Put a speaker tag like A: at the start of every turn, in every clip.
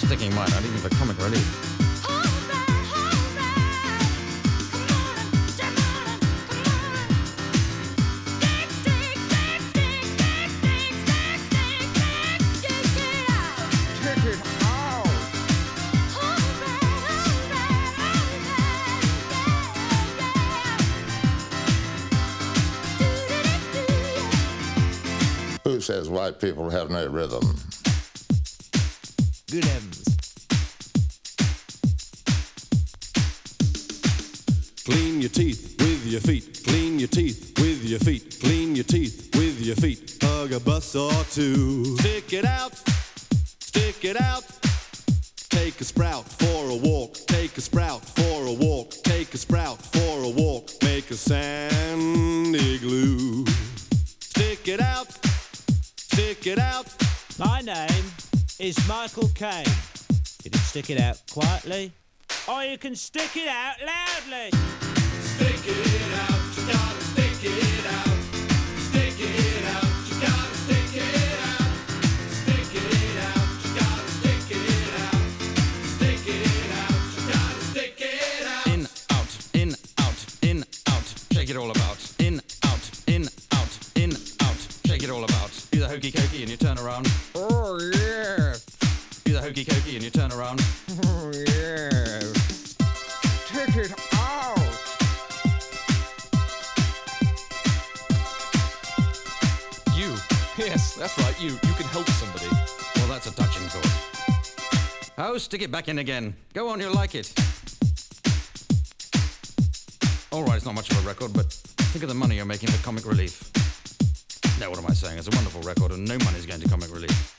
A: sticking mine out even for comic relief.
B: Who says white people have no rhythm?
C: Good heavens.
D: Clean your teeth with your feet. Clean your teeth with your feet. Clean your teeth with your feet. Hug a bus or two. Stick it out. Stick it out. Take a sprout for a walk. Take a sprout for a walk. Take a sprout for a walk. Make a sand igloo. Stick it out. Stick it out.
C: My name is Michael Caine. You can stick it out quietly, or you can stick it out loudly.
D: Stick it out, you gotta stick it out. Stick it out, you gotta stick it out. Stick it out, you gotta stick it out. Stick it out, you gotta stick it out.
A: In, out, in, out, in, out. Shake it all about. In, out, in, out, in, out. Shake it all about. Do the hokey cokey and you turn around. Oh yeah. Do the hokey cokey and you turn around. Oh yeah. Take it out.
E: You. Yes, that's right, you. You can help somebody.
A: Well, that's a touching thought. Oh, stick it back in again. Go on, you'll like it. All right, it's not much of a record, but think of the money you're making for comic relief. No, what am I saying? It's a wonderful record and no money's going to comic relief.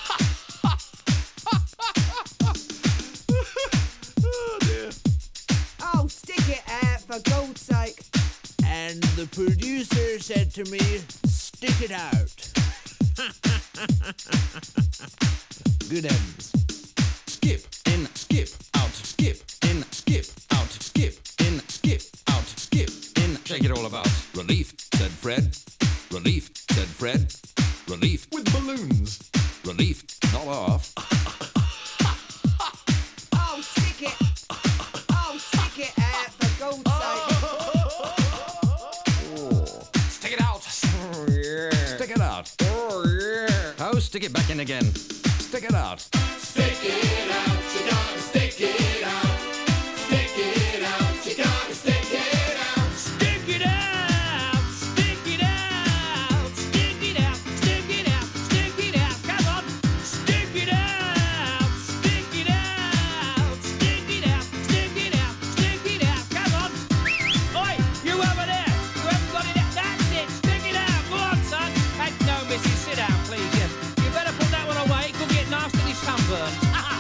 E: Oh, dear.
F: Oh, stick it out, for God's sake.
C: And the producer said to me, stick it out. Good heavens.
A: Skip, in, skip, out, skip, in, skip, out, skip, in, skip, out, skip, in. Shake it all about.
E: Relief, said Fred. Relief, said Fred. Relief with balloons. Relief, not off.
F: Oh, stick it. Oh, stick it out, for God's sake.
A: Stick it out. Oh, yeah.
E: Stick it out.
A: Oh, yeah. Oh, stick it back in again.
E: Stick it out.
D: Stick it out, you gotta stick it out. Stick it out, you gotta stick it out.
C: Stick it out! Stick it out! Stick it out! Stick it out! Stick it out! Come on! Stick it out! Stick it out! Stick it out! Stick it out! Stick it out! Come on! Oi! You over there! You haven't got it out! That's it! Stick it out! Go on, son! Hey, no, missus, sit down, please. Yes. You better put that one away. It could get nastily sunburned.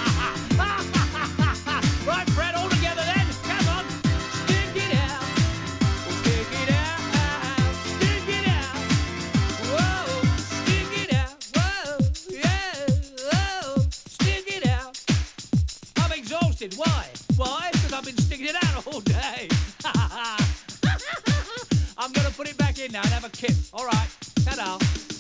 C: Right, Fred, all together then. Come on. Stick it out. Stick it out. Stick it out. Whoa. Stick it out. Whoa. Yeah. Whoa. Stick it out. I'm exhausted. Why? Why? Because I've been sticking it out all day. I'm going to put it back in now and have a kip. All right. Ta-da.